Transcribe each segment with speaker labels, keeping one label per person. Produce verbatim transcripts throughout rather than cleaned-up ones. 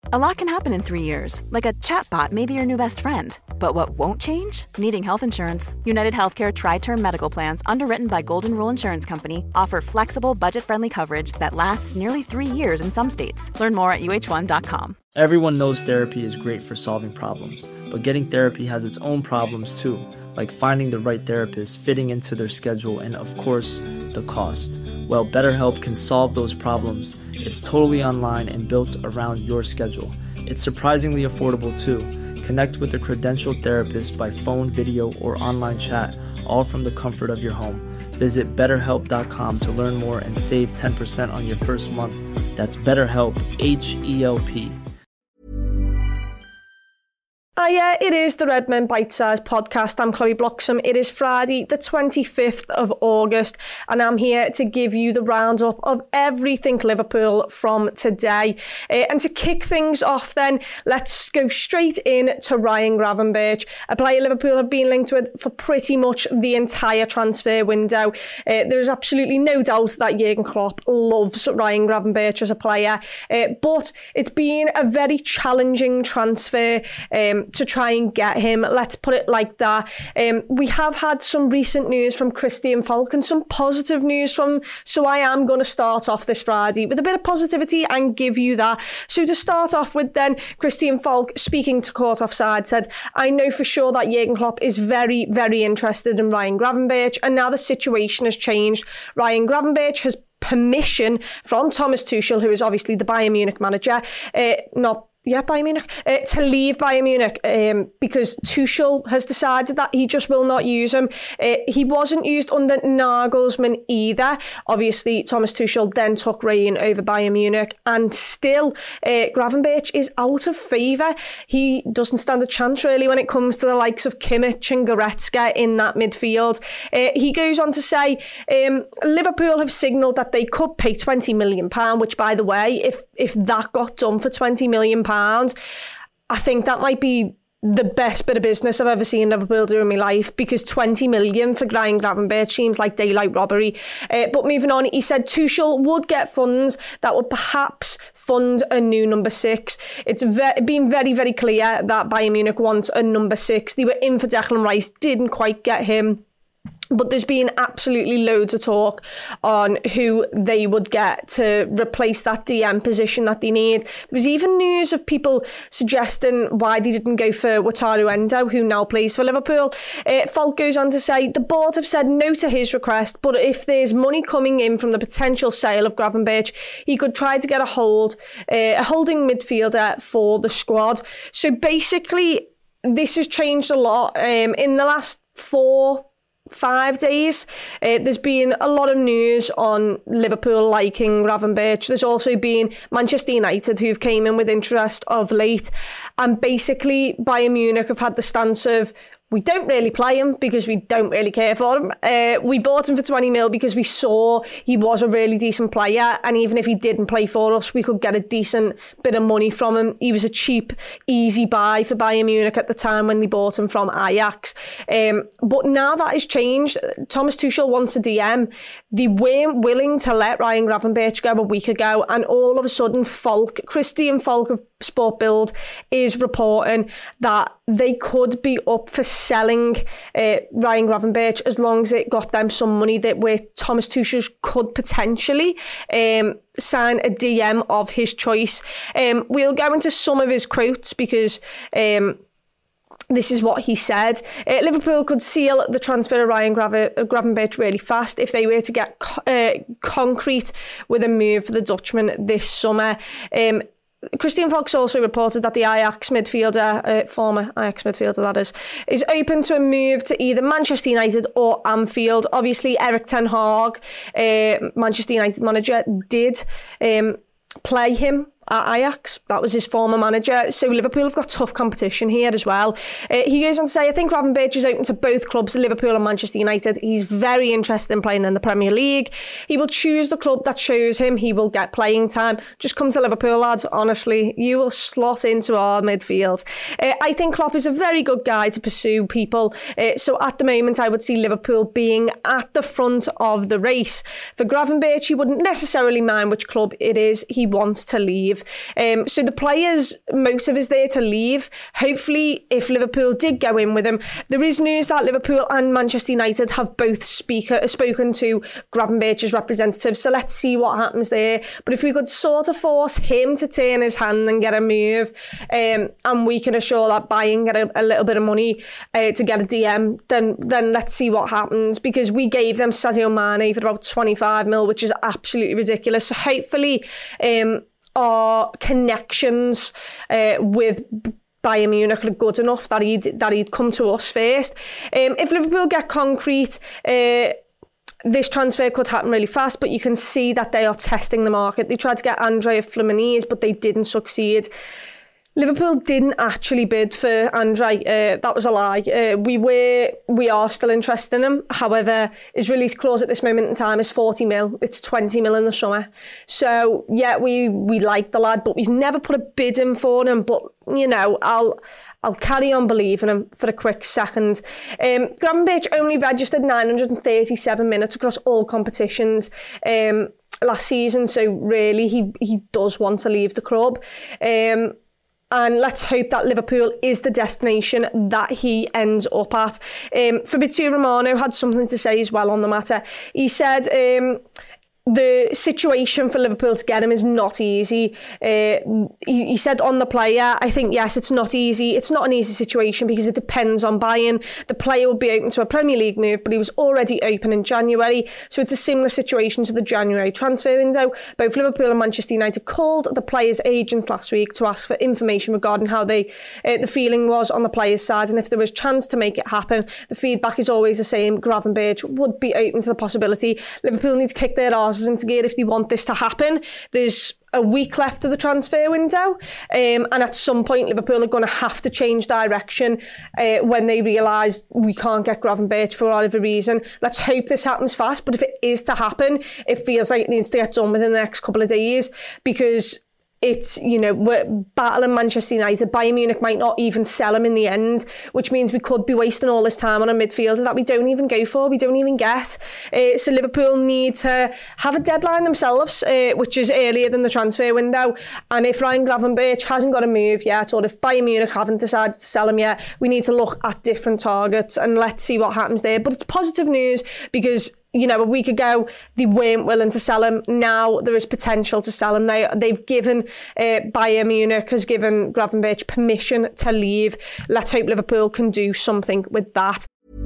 Speaker 1: A lot can happen in three years, like a chatbot may be your new best friend. But what won't change? Needing health insurance. United Healthcare Tri-Term Medical Plans, underwritten by Golden Rule Insurance Company, offer flexible, budget-friendly coverage that lasts nearly three years in some states. Learn more at U H one dot com.
Speaker 2: Everyone knows therapy is great for solving problems, but getting therapy has its own problems too, like finding the right therapist, fitting into their schedule, and of course, the cost. Well, BetterHelp can solve those problems. It's totally online and built around your schedule. It's surprisingly affordable too. Connect with a credentialed therapist by phone, video, or online chat, all from the comfort of your home. Visit better help dot com to learn more and save ten percent on your first month. That's BetterHelp, H E L P.
Speaker 3: Hiya, it is the Redmen Bite Size podcast. I'm Chloe Bloxham. It is Friday, the twenty-fifth of August, and I'm here to give you the roundup of everything Liverpool from today. Uh, and to kick things off then, let's go straight in to Ryan Gravenberch, a player Liverpool have been linked with for pretty much the entire transfer window. Uh, there is absolutely no doubt that Jurgen Klopp loves Ryan Gravenberch as a player, uh, but it's been a very challenging transfer um, to try and get him, let's put it like that. Um, we have had some recent news from Christian Falk and some positive news from, so I am going to start off this Friday with a bit of positivity and give you that. So to start off with then, Christian Falk, speaking to Court Offside, said, I know for sure that Jurgen Klopp is very, very interested in Ryan Gravenberch, and now the situation has changed. Ryan Gravenberch has permission from Thomas Tuchel, who is obviously the Bayern Munich manager, uh, not Yeah, Bayern Munich, uh, to leave Bayern Munich um, because Tuchel has decided that he just will not use him. Uh, he wasn't used under Nagelsmann either. Obviously, Thomas Tuchel then took reign over Bayern Munich, and still uh, Gravenberch is out of favour. He doesn't stand a chance really when it comes to the likes of Kimmich and Goretzka in that midfield. Uh, he goes on to say, um, Liverpool have signalled that they could pay twenty million pounds, which, by the way, if, if that got done for twenty million pounds, I think that might be the best bit of business I've ever seen Liverpool do in my life, because twenty million for Ryan Gravenberch seems like daylight robbery. Uh, but moving on, he said Tuchel would get funds that would perhaps fund a new number six. It's ve- been very, very clear that Bayern Munich wants a number six. They were in for Declan Rice, didn't quite get him. But there's been absolutely loads of talk on who they would get to replace that D M position that they need. There was even news of people suggesting why they didn't go for Wataru Endo, who now plays for Liverpool. Uh, Falk goes on to say, the board have said no to his request, but if there's money coming in from the potential sale of Gravenberch, he could try to get a hold, uh, a holding midfielder for the squad. So basically, this has changed a lot. Um, in the last four five days, uh, there's been a lot of news on Liverpool liking Gravenberch. There's also been Manchester United who've came in with interest of late, and basically Bayern Munich have had the stance of, we don't really play him because we don't really care for him. Uh, we bought him for twenty mil because we saw he was a really decent player, and even if he didn't play for us, we could get a decent bit of money from him. He was a cheap, easy buy for Bayern Munich at the time when they bought him from Ajax. Um, but now that has changed. Thomas Tuchel wants a D M. They weren't willing to let Ryan Gravenberch go a week ago, and all of a sudden Falk, Christian Falk of Sport Bild, is reporting that they could be up for selling uh, Ryan Gravenberch as long as it got them some money, that where Thomas Tuchel could potentially um, sign a D M of his choice. Um, we'll go into some of his quotes because um, this is what he said. Uh, Liverpool could seal the transfer of Ryan Graven- Gravenberch really fast if they were to get co- uh, concrete with a move for the Dutchman this summer. Um, Christian Falk's also reported that the Ajax midfielder, uh, former Ajax midfielder that is, is open to a move to either Manchester United or Anfield. Obviously, Erik ten Hag, uh, Manchester United manager, did um, play him at Ajax. That was his former manager. So Liverpool have got tough competition here as well. Uh, he goes on to say, I think Gravenberch is open to both clubs, Liverpool and Manchester United. He's very interested in playing in the Premier League. He will choose the club that shows him he will get playing time. Just come to Liverpool, lads. Honestly, you will slot into our midfield. Uh, I think Klopp is a very good guy to pursue people. Uh, so at the moment, I would see Liverpool being at the front of the race. For Gravenberch, he wouldn't necessarily mind which club it is he wants to leave. leave. Um, so the players' motive is there to leave. Hopefully, if Liverpool did go in with him, there is news that Liverpool and Manchester United have both speaker, spoken to Gravenberch's representatives. So let's see what happens there. But if we could sort of force him to turn his hand and get a move, um, and we can assure that Bayern get a, a little bit of money uh, to get a D M, then then let's see what happens, because we gave them Sadio Mane for about twenty-five mil, which is absolutely ridiculous. So hopefully um, our connections uh, with Bayern Munich are good enough that he'd, that he'd come to us first. Um, if Liverpool get concrete, uh, this transfer could happen really fast, but you can see that they are testing the market. They tried to get Andrea Fluminense, but they didn't succeed. Liverpool didn't actually bid for Andre. Uh, that was a lie. Uh, we were, we are still interested in him. However, his release clause at this moment in time is forty mil. It's twenty mil in the summer. So yeah, we we like the lad, but we've never put a bid in for him. But you know, I'll I'll carry on believing him for a quick second. Um, Gravenberch only registered nine hundred thirty-seven minutes across all competitions um, last season. So really, he he does want to leave the club. Um, And let's hope that Liverpool is the destination that he ends up at. Um, Fabrizio Romano had something to say as well on the matter. He said um, the situation for Liverpool to get him is not easy. Uh, he, he said on the player, I think, yes, it's not easy. It's not an easy situation because it depends on Bayern. The player will be open to a Premier League move, but he was already open in January. So it's a similar situation to the January transfer window. Both Liverpool and Manchester United called the players' agents last week to ask for information regarding how they uh, the feeling was on the players' side and if there was chance to make it happen. The feedback is always the same. Gravenberch would be open to the possibility. Liverpool need to kick their arses into gear if they want this to happen. There's a week left of the transfer window, um, and at some point Liverpool are going to have to change direction uh, when they realise we can't get Gravenberch for whatever reason. Let's hope this happens fast, but if it is to happen, it feels like it needs to get done within the next couple of days, because it's, you know, we're battling Manchester United. Bayern Munich might not even sell him in the end, which means we could be wasting all this time on a midfielder that we don't even go for, we don't even get. Uh, so Liverpool need to have a deadline themselves, uh, which is earlier than the transfer window. And if Ryan Gravenberch hasn't got a move yet, or if Bayern Munich haven't decided to sell him yet, we need to look at different targets and let's see what happens there. But it's positive news because, you know, a week ago, they weren't willing to sell him. Now there is potential to sell him. They, they've given, uh, Bayern Munich has given Gravenberch permission to leave. Let's hope Liverpool can do something with that.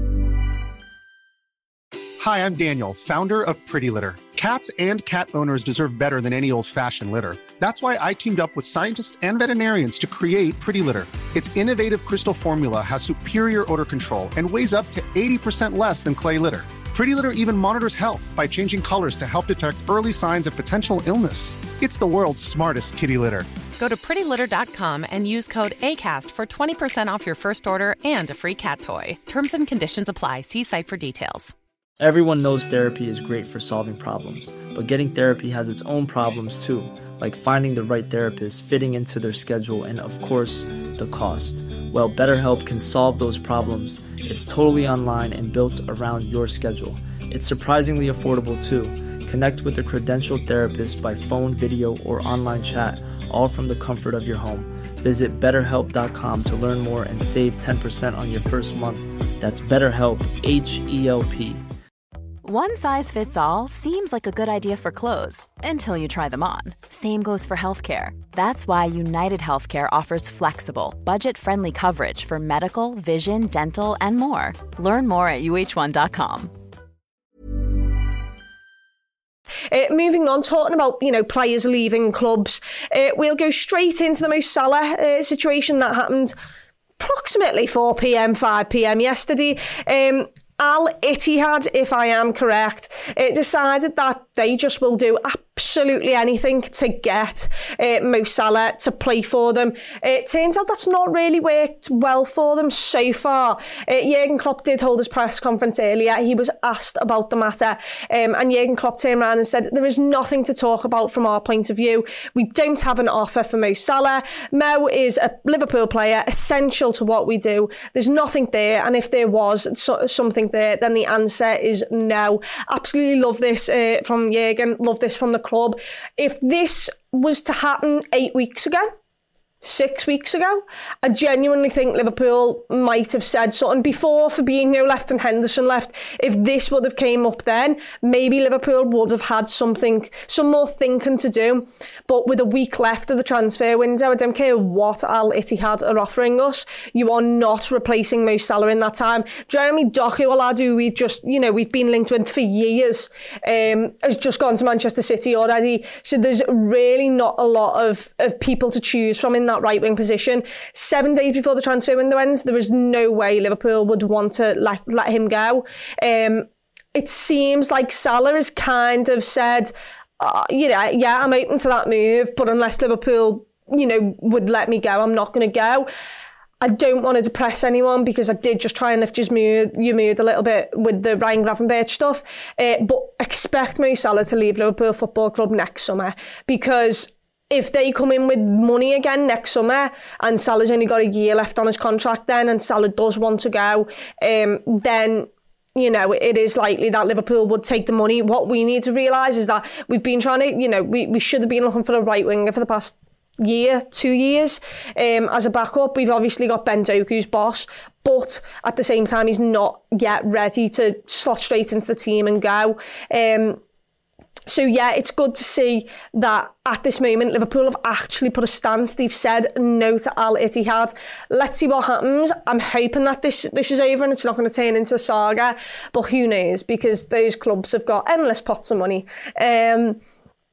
Speaker 4: Hi, I'm Daniel, founder of Pretty Litter. Cats and cat owners deserve better than any old-fashioned litter. That's why I teamed up with scientists and veterinarians to create Pretty Litter. Its innovative crystal formula has superior odor control and weighs up to eighty percent less than clay litter. Pretty Litter even monitors health by changing colors to help detect early signs of potential illness. It's the world's smartest kitty litter.
Speaker 5: Go to pretty litter dot com and use code ACAST for twenty percent off your first order and a free cat toy. Terms and conditions apply. See site for details.
Speaker 2: Everyone knows therapy is great for solving problems, but getting therapy has its own problems too, like finding the right therapist, fitting into their schedule, and of course, the cost. Well, BetterHelp can solve those problems. It's totally online and built around your schedule. It's surprisingly affordable too. Connect with a credentialed therapist by phone, video, or online chat, all from the comfort of your home. Visit better help dot com to learn more and save ten percent on your first month. That's BetterHelp, H E L P.
Speaker 1: One size fits all seems like a good idea for clothes until you try them on. Same goes for healthcare. That's why United Healthcare offers flexible, budget-friendly coverage for medical, vision, dental, and more. Learn more at U H one dot com.
Speaker 3: Uh, moving on, talking about, you know, players leaving clubs, uh, we'll go straight into the Mo Salah uh, situation that happened approximately four p.m, five p.m. yesterday. Um, Al Ittihad, if I am correct, it decided that they just will do absolutely anything to get uh, Mo Salah to play for them. It turns out that's not really worked well for them so far. Uh, Jurgen Klopp did hold his press conference earlier. He was asked about the matter, um, and Jurgen Klopp turned around and said, there is nothing to talk about from our point of view. We don't have an offer for Mo Salah. Mo is a Liverpool player, essential to what we do. There's nothing there, and if there was so- something there, then the answer is no. Absolutely love this uh, from Jurgen, love this from the club. If this was to happen eight weeks ago, six weeks ago, I genuinely think Liverpool might have said something before Fabinho left and Henderson left. If this would have came up then, maybe Liverpool would have had something, some more thinking to do. But with a week left of the transfer window, I don't care what Al Ittihad are offering us, you are not replacing Mo Salah in that time. Jeremy Doku, a lad who we've just, you know, we've been linked with for years, um, has just gone to Manchester City already. So there's really not a lot of, of people to choose from in that right wing position. Seven days before the transfer window ends, there is no way Liverpool would want to let, let him go. Um, it seems like Salah has kind of said, uh, you know, yeah, I'm open to that move, but unless Liverpool, you know, would let me go, I'm not going to go. I don't want to depress anyone because I did just try and lift your mood, your mood a little bit with the Ryan Gravenberch stuff. Uh, but expect Mo Salah to leave Liverpool Football Club next summer, because if they come in with money again next summer and Salah's only got a year left on his contract then, and Salah does want to go, um, then, you know, it is likely that Liverpool would take the money. What we need to realise is that we've been trying to, you know, we, we should have been looking for a right winger for the past year, two years um, as a backup. We've obviously got Ben Doku's boss, but at the same time, he's not yet ready to slot straight into the team and go. Um, So, yeah, it's good to see that at this moment, Liverpool have actually put a stance. They've said no to Al Ittihad. Let's see what happens. I'm hoping that this this is over and it's not going to turn into a saga. But who knows? Because those clubs have got endless pots of money. Um,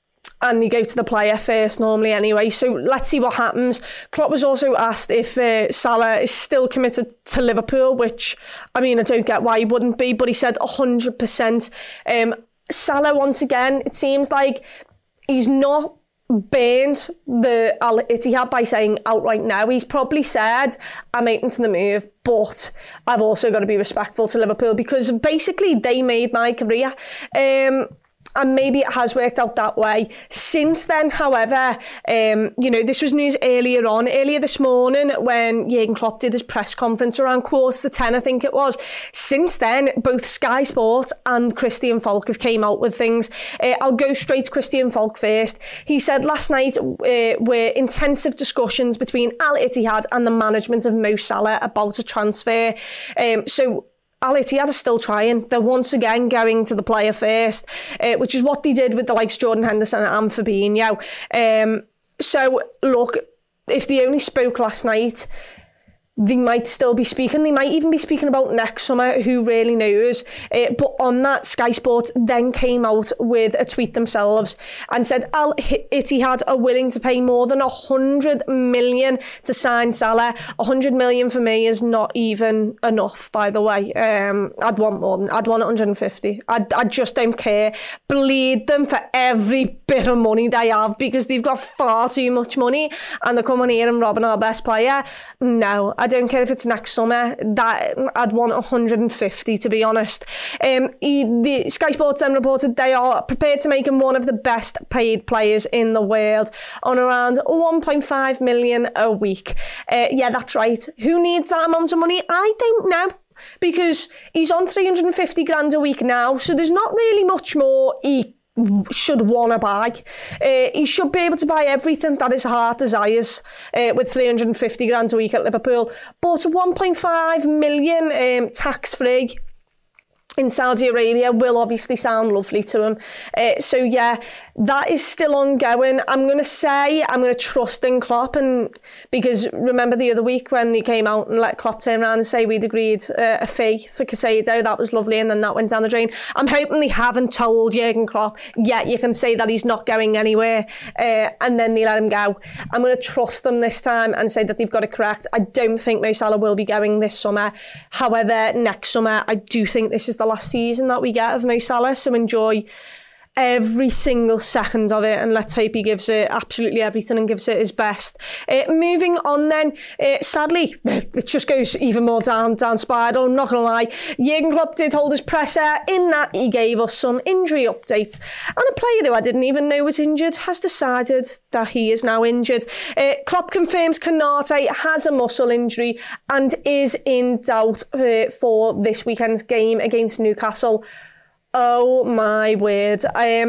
Speaker 3: and they go to the player first normally anyway. So let's see what happens. Klopp was also asked if uh, Salah is still committed to Liverpool, which, I mean, I don't get why he wouldn't be. But he said one hundred percent. Um, Salah, once again, it seems like he's not burned the Al Ittihad by saying outright no. He's probably said, I'm open to the move, but I've also got to be respectful to Liverpool because basically they made my career. Um, And maybe it has worked out that way. Since then, however, um, you know, this was news earlier on, earlier this morning when Jurgen Klopp did his press conference around quarter to ten, I think it was. Since then, both Sky Sport and Christian Falk have came out with things. Uh, I'll go straight to Christian Falk first. He said last night uh, were intensive discussions between Al Ittihad and the management of Mo Salah about a transfer. Um, so, Al Ittihad are still trying. They're once again going to the player first, uh, which is what they did with the likes of Jordan Henderson and Fabinho. Um, so, look, if they only spoke last night, they might still be speaking. They might even be speaking about next summer. Who really knows? Uh, but on that, Sky Sports then came out with a tweet themselves and said Al Ittihad are willing to pay more than one hundred million to sign Salah. one hundred million for me is not even enough, by the way. Um, I'd want more than, I'd want one hundred fifty. I I just don't care. Bleed them for every bit of money they have because they've got far too much money and they're coming here and robbing our best player. No, I I don't care if it's next summer. That I'd want one hundred fifty, to be honest. Um, he, the Sky Sports then reported they are prepared to make him one of the best paid players in the world on around one point five million a week. Uh, yeah, that's right. Who needs that amount of money? I don't know. Because he's on three hundred fifty grand a week now, so there's not really much more he should want to buy. Uh, he should be able to buy everything that his heart desires uh, with three hundred fifty grand a week at Liverpool. But one point five million um, tax-free in Saudi Arabia will obviously sound lovely to him. Uh, so yeah, that is still ongoing. I'm going to say I'm going to trust in Klopp, and because remember the other week when they came out and let Klopp turn around and say we'd agreed uh, a fee for Caicedo, that was lovely, and then that went down the drain. I'm hoping they haven't told Jurgen Klopp yet you can say that he's not going anywhere, uh, and then they let him go. I'm going to trust them this time and say that they've got it correct. I don't think Mo Salah will be going this summer. However, next summer I do think this is the last season that we get of Mo Salah, so enjoy every single second of it and let's hope he gives it absolutely everything and gives it his best. Uh, moving on then, uh, sadly it just goes even more down down spiral. I'm not gonna lie, Jurgen Klopp did hold his presser in that he gave us some injury updates, and a player who I didn't even know was injured has decided that he is now injured. uh, Klopp confirms Konate has a muscle injury and is in doubt uh, for this weekend's game against Newcastle. Oh my word. Um,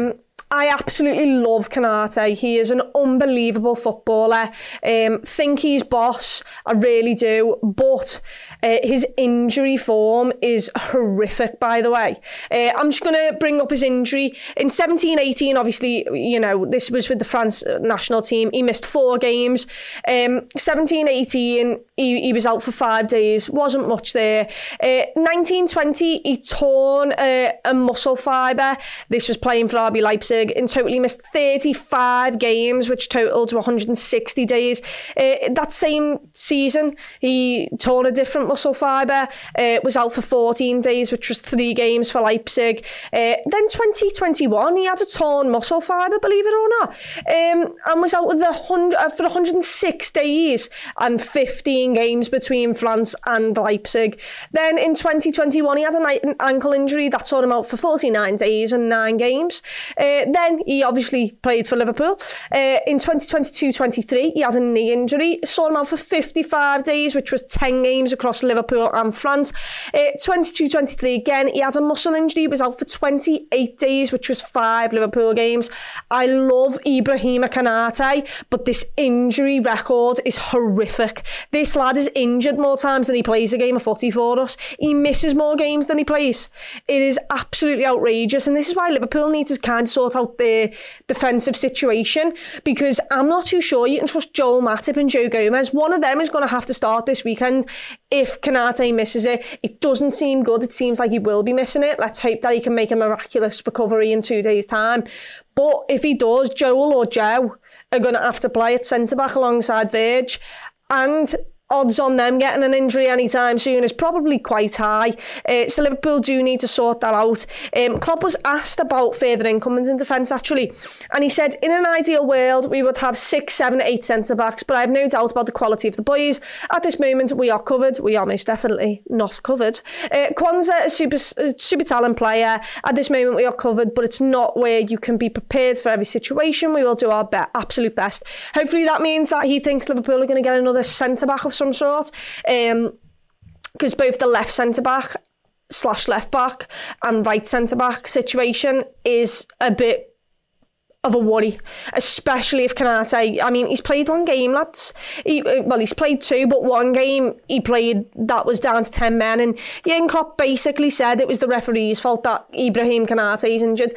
Speaker 3: I absolutely love Konate. He is an unbelievable footballer. Um, think he's boss. I really do. But uh, his injury form is horrific, by the way. Uh, I'm just going to bring up his injury. In seventeen eighteen, obviously, you know, this was with the France national team. He missed four games. Um, seventeen eighteen, he, he was out for five days. Wasn't much there. Uh, nineteen twenty, he torn uh, a muscle fibre. This was playing for R B Leipzig. In total, he missed thirty-five games, which totaled to one hundred sixty days. Uh, that same season, he torn a different muscle fibre, uh, was out for fourteen days, which was three games for Leipzig. Uh, then twenty twenty-one, he had a torn muscle fibre, believe it or not, um, and was out with the hundred, uh, for one hundred six days and fifteen games between France and Leipzig. Then in twenty twenty-one, he had an ankle injury that saw him out for forty-nine days and nine games. Uh, then he obviously played for Liverpool. Uh, in twenty twenty-two twenty-three, he had a knee injury, saw him out for fifty-five days, which was ten games across Liverpool and France. Uh, twenty-two twenty-three again, he had a muscle injury, was out for twenty-eight days, which was five Liverpool games. I love Ibrahima Konate, but this injury record is horrific. This lad is injured more times than he plays a game of footy for us. He misses more games than he plays. It is absolutely outrageous, and this is why Liverpool need to kind of sort out their defensive situation, because I'm not too sure you can trust Joel Matip and Joe Gomez. One of them is going to have to start this weekend if Konate misses it. It doesn't seem good. It seems like he will be missing it. Let's hope that he can make a miraculous recovery in two days' time. But if he does, Joel or Joe are going to have to play at centre-back alongside Verge, and odds on them getting an injury anytime soon is probably quite high. Uh, so Liverpool do need to sort that out. Um, Klopp was asked about further incomings in defence, actually, and he said, in an ideal world, we would have six, seven, eight centre-backs, but I have no doubt about the quality of the boys. At this moment, we are covered. We are most definitely not covered. Uh, Kwanzaa, a super, a super talent player. At this moment, we are covered, but it's not where you can be prepared for every situation. We will do our be- absolute best. Hopefully that means that he thinks Liverpool are going to get another centre-back of some sort, um, because both the left centre-back slash left-back and right centre-back situation is a bit of a worry, especially if Konate, I mean, he's played one game, lads. He, well, he's played two, but one game he played that was down to ten men, and Jurgen Klopp basically said it was the referee's fault that Ibrahim Konate is injured.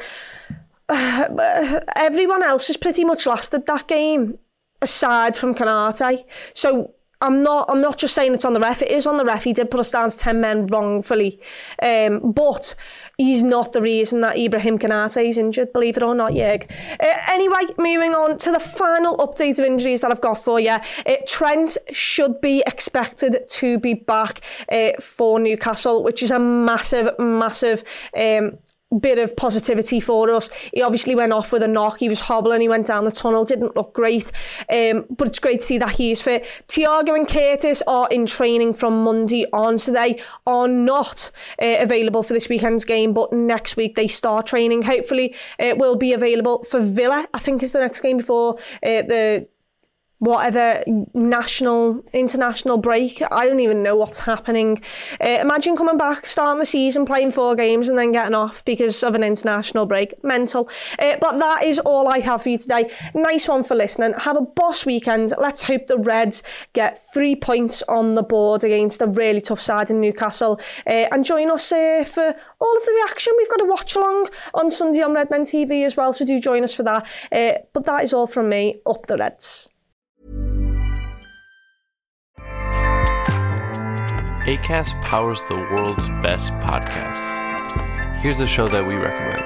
Speaker 3: Uh, everyone else has pretty much lasted that game, aside from Konate. So I'm not I'm not just saying it's on the ref. It is on the ref. He did put us down to ten men wrongfully. Um, but he's not the reason that Ibrahim Konate is injured, believe it or not, Jurg. Uh, anyway, moving on to the final update of injuries that I've got for you. Uh, Trent should be expected to be back uh, for Newcastle, which is a massive, massive Um, bit of positivity for us. He obviously went off with a knock. He was hobbling. He went down the tunnel. Didn't look great. Um, but it's great to see that he's fit. Thiago and Curtis are in training from Monday on, so they are not uh, available for this weekend's game, but next week they start training. Hopefully it will be available for Villa, I think is the next game before uh, the whatever national, international break. I don't even know what's happening. Uh, imagine coming back, starting the season, playing four games and then getting off because of an international break. Mental. Uh, but that is all I have for you today. Nice one for listening. Have a boss weekend. Let's hope the Reds get three points on the board against a really tough side in Newcastle. Uh, and join us uh, for all of the reaction. We've got a watch along on Sunday on Redmen T V as well, so do join us for that. Uh, but that is all from me. Up the Reds.
Speaker 6: Acast powers the world's best podcasts. Here's a show that we recommend.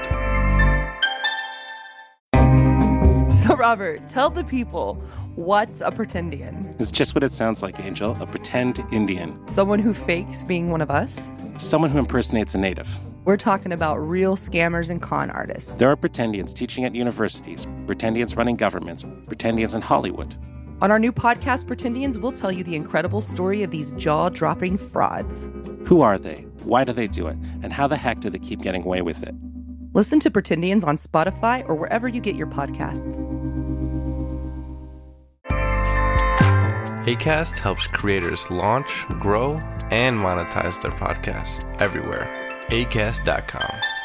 Speaker 7: So, Robert, tell the people, what's a pretendian?
Speaker 8: It's just what it sounds like, Angel. A pretend Indian.
Speaker 7: Someone who fakes being one of us?
Speaker 8: Someone who impersonates a native.
Speaker 7: We're talking about real scammers and con artists.
Speaker 8: There are pretendians teaching at universities, pretendians running governments, pretendians in Hollywood.
Speaker 7: On our new podcast, Pretendians, we'll tell you the incredible story of these jaw-dropping frauds.
Speaker 8: Who are they? Why do they do it? And how the heck do they keep getting away with it?
Speaker 7: Listen to Pretendians on Spotify or wherever you get your podcasts.
Speaker 6: Acast helps creators launch, grow, and monetize their podcasts everywhere. Acast dot com.